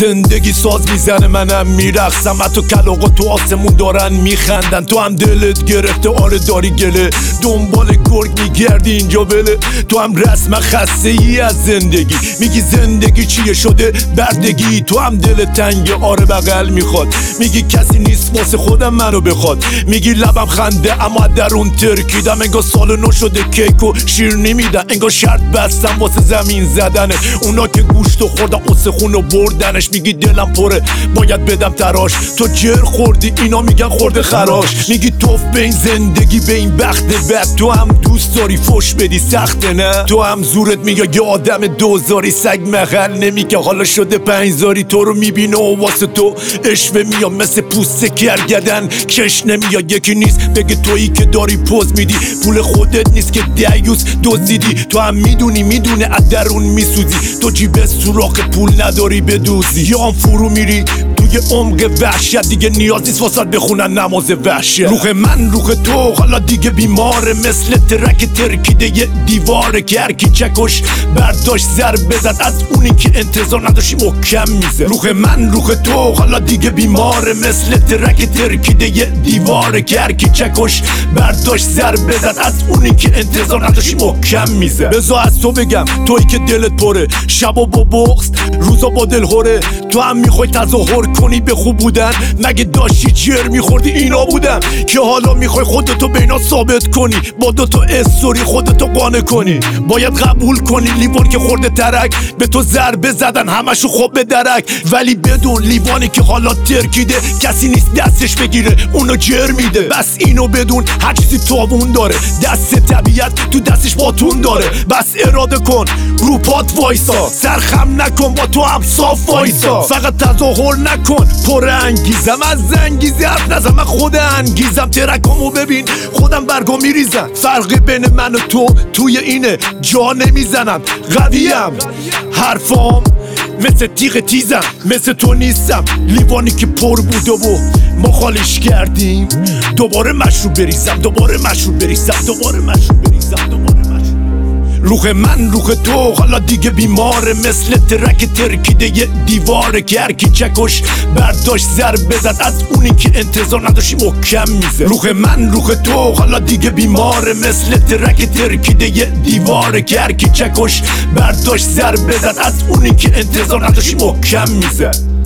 زندگی ساز میزنه منم میرقصم، حتی کلاغا تو آسمون دارن میخندن. تو هم دلت گرفته آره داری گله، دنبال گرگ میگردی اینجا بله. تو هم رسم خسته ای از زندگی، میگی زندگی چیه شده بردگی. تو هم دل تنگ آره بغل میخواد، میگی کسی نیست واسه خودم منو بخواد. میگی لبم خنده اما درون ترکیدم، انگار سال نو شده کیک و شیر نمیدن، انگار شرط بستم واسه زمین زدنه. اونا که گوشتو خوردن استخونو بردنش، میگی دلم پره باید بدم تراش. تو جر خوردی اینا میگن خورده خراش. میگی توف به این زندگی به این بخت بد، تو هم دوست داری فش بدی سخته نه؟ تو هم زورت میگه یه آدم دوزاری، سگ مغل نمیگه حالا شده 5000. تو رو میبینه و واسه تو اشوه میاد مثل پوست کرگدن کش نمیاد. یکی نیست بگه تویی که داری پوز میدی، پول خودت نیست که دیوس دزدیدی. تو هم میدونه از درون میسوزی، تو جیب سوراخ پول نداری بدوزی. یا هم فرو میری توی عمق وحشت، دیگه نیاز نیست واسه بخونن نماز وحشت. روح من روح تو حالا دیگه بیماره، مثل ترک ترکیده یه دیواره که هرکی چکش برداشت زر بزد از اونی که انتظار نداشتی محکم میزه. روح من روح تو حالا دیگه بیماره، مثل ترک ترکیده یه دیواره که هرکی چکش برداشت زر بزد از اونی که انتظار نداشتی محکم میزه. بذار از تو بگم تویی که دلت پره، شبا با بغض روزا با دل هوره. تو هم میخوای تظاهر کنی به خوب بودن، مگه داشتی جر میخوردی اینا بودن که حالا میخوای خودتو به اینا ثابت کنی، با دوتا استوری خودتو قانع کنی. باید قبول کنی لیوان که خورده ترک، به تو ضربه زدن همشو خوب به درک، ولی بدون لیوانی که حالا ترکیده کسی نیست دستش بگیره اونو جر میده. بس اینو بدون هر چیزی تاوون داره، دست طبیعت تو دستش باتون داره. بس اراده کن رو پات وایسا، سرخم نکن با تو هم صاف وایسا. فقط تظاهر نکن پر انگیزم، از انگیزی حرف نزن من خود انگیزم. ترکامو ببین خودم برگا میریزم، فرق بین من و تو توی اینه جا نمیزنم. قویم حرفام مثل تیغ تیزم، مثل تو نیستم لیوانی که پر بوده و ما خالش کردیم. دوباره مشروب بریزم دوباره مشروب بریزم دوباره مشروب بریزم دوباره مشروب. روح من روح تو حالا دیگه بیماره، مثل ترک ترکیده یه دیواره که هرکی چکش برداشت زر بزد از اونی که انتظار نداشتی محکم میزه. روح من روح تو حالا دیگه بیماره، مثل ترک ترکیده یه دیواره که هرکی چکش برداشت زر بزد از اونی که انتظار نداشتی محکم میزه.